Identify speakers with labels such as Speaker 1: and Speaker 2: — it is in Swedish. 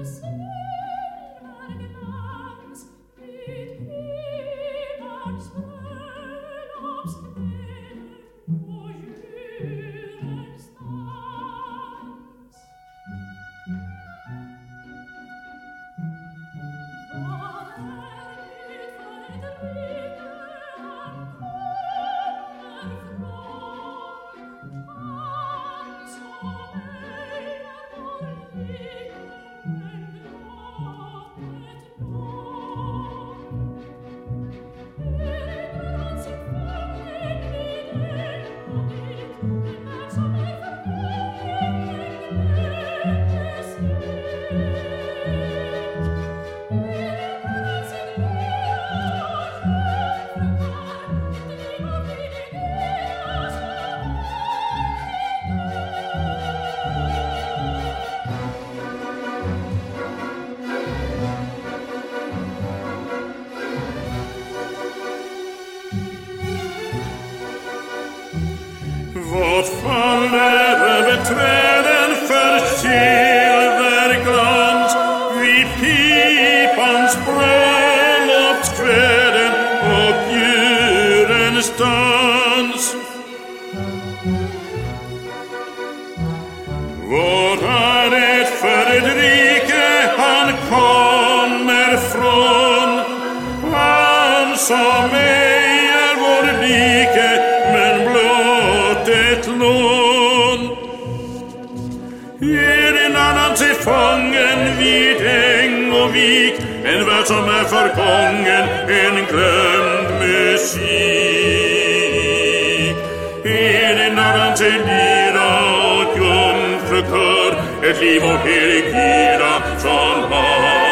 Speaker 1: Vad faller över träden för silverglans vid pipans bröllopskväden och djurens dans? Vad är det för ett rike han kommer från? Han som ej är vår like, men blott ett lån. Ger en annan till fången vid äng och vik, en värld som är förgången, en glömd musik. Ger en annan till lyra och jungfrukör, ett liv och helig yra från hav.